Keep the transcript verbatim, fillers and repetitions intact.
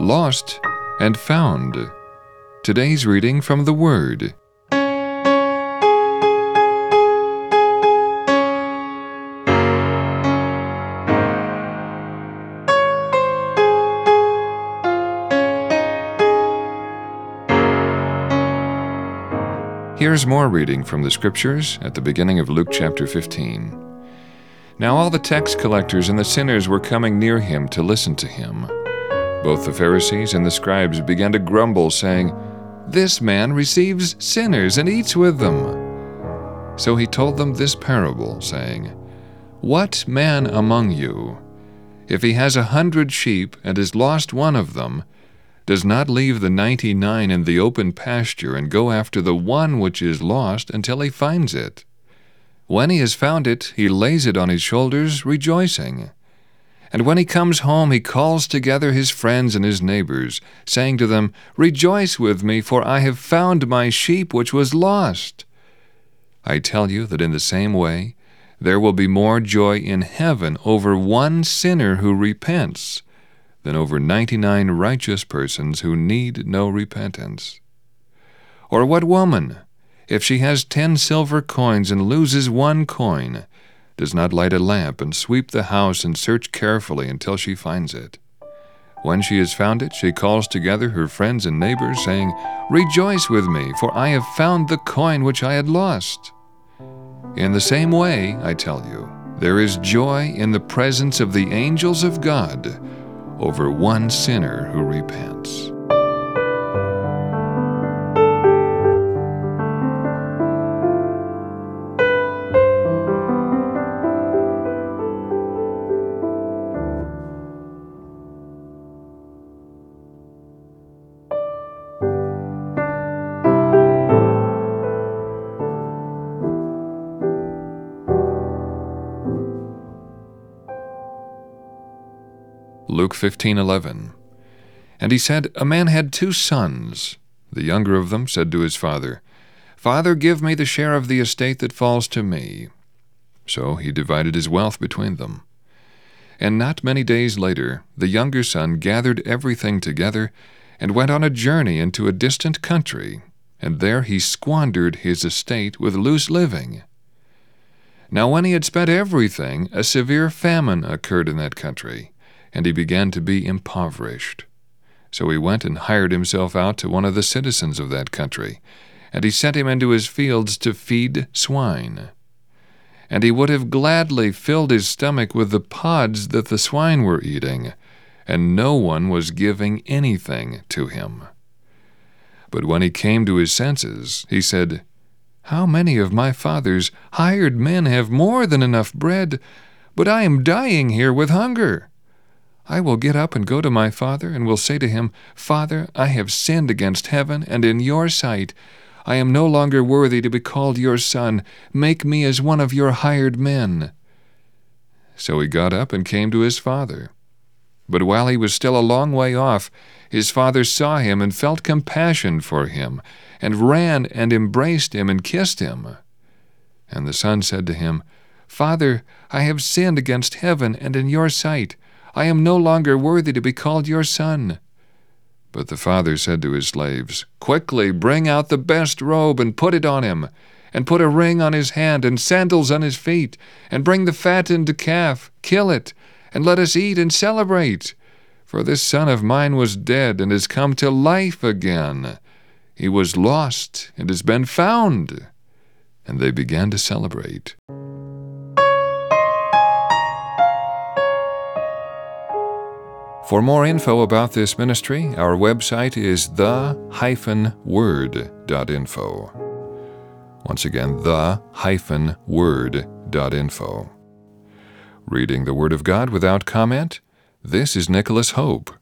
lost and found. Today's reading from the Word. Here's more reading from the Scriptures at the beginning of Luke chapter fifteen. Now all the tax collectors and the sinners were coming near him to listen to him. Both the Pharisees and the scribes began to grumble, saying, "This man receives sinners and eats with them." So he told them this parable, saying, "What man among you, if he has a hundred sheep and has lost one of them, does not leave the ninety-nine in the open pasture and go after the one which is lost until he finds it? When he has found it, he lays it on his shoulders, rejoicing. And when he comes home, he calls together his friends and his neighbors, saying to them, 'Rejoice with me, for I have found my sheep which was lost.' I tell you that in the same way, there will be more joy in heaven over one sinner who repents than over ninety-nine righteous persons who need no repentance. Or what woman, if she has ten silver coins and loses one coin, does not light a lamp and sweep the house and search carefully until she finds it? When she has found it, she calls together her friends and neighbors, saying, 'Rejoice with me, for I have found the coin which I had lost.' In the same way, I tell you, there is joy in the presence of the angels of God over one sinner who repents." Luke fifteen eleven. And he said, "A man had two sons. The younger of them said to his father, 'Father, give me the share of the estate that falls to me.' So he divided his wealth between them. And not many days later, the younger son gathered everything together and went on a journey into a distant country, and there he squandered his estate with loose living. Now when he had spent everything, a severe famine occurred in that country, and he began to be impoverished. So he went and hired himself out to one of the citizens of that country, and he sent him into his fields to feed swine. And he would have gladly filled his stomach with the pods that the swine were eating, and no one was giving anything to him. But when he came to his senses, he said, 'How many of my father's hired men have more than enough bread, but I am dying here with hunger? I will get up and go to my father, and will say to him, Father, I have sinned against heaven and in your sight. I am no longer worthy to be called your son. Make me as one of your hired men.' So he got up and came to his father. But while he was still a long way off, his father saw him and felt compassion for him, and ran and embraced him and kissed him. And the son said to him, 'Father, I have sinned against heaven and in your sight. I am no longer worthy to be called your son.' But the father said to his slaves, 'Quickly bring out the best robe and put it on him, and put a ring on his hand and sandals on his feet, and bring the fattened calf, kill it, and let us eat and celebrate. For this son of mine was dead and has come to life again. He was lost and has been found.' And they began to celebrate. For more info about this ministry, our website is the dash word dot info. Once again, the dash word dot info. Reading the Word of God without comment, this is Nicholas Hope.